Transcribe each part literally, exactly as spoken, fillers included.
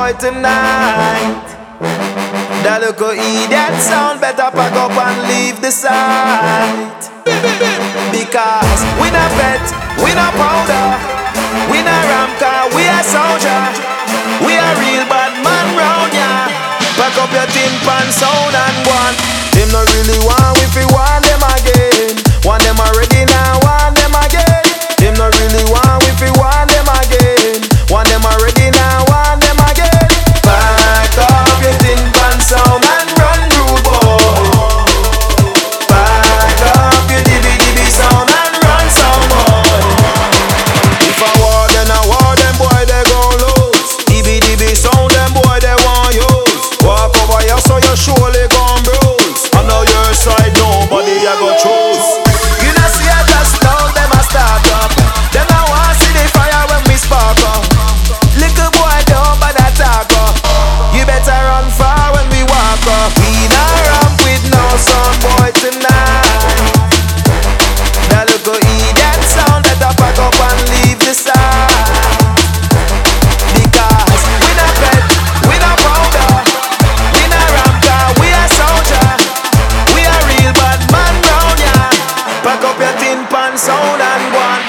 boy tonight. That little idiot sound better pack up and leave the site. Because we not vet, we not powder, we not ram car, we a soldier. We a real bad man round ya. Pack up your tin pan sound and one. Them no really want if we want them again. Want them already now, want them again. Them no really want if we want them again. Want them already now, want them again. Pack up your tin pan sound and run rude boy. Pack up your dibby dibby sound and run some boy. If I war then I war them boy they gon' lose. Dibby dibby sound them boy they want use. Walk over here so you surely gon' bruise. I know your side nobody I go choose. You know see I just know them a start up. Them I want see the fire when we spark up. Little boy don't bother talk up. You better run far when we walk up. We not ramp with no son boy tonight. That little idiot sound better pack up and leave the side. Because we not vet, we not powder, we not ramp car, we a soldier. We a real bad man round ya. Pack up your tin pan sound and go on.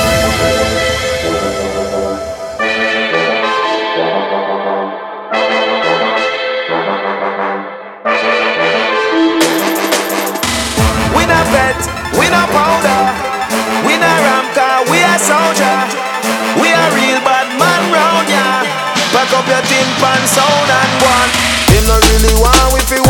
We not vet, we not powder, we not ram car, we a soldier. We a real bad man round ya. Pack up your tin pan sound and go on. Them no really want if we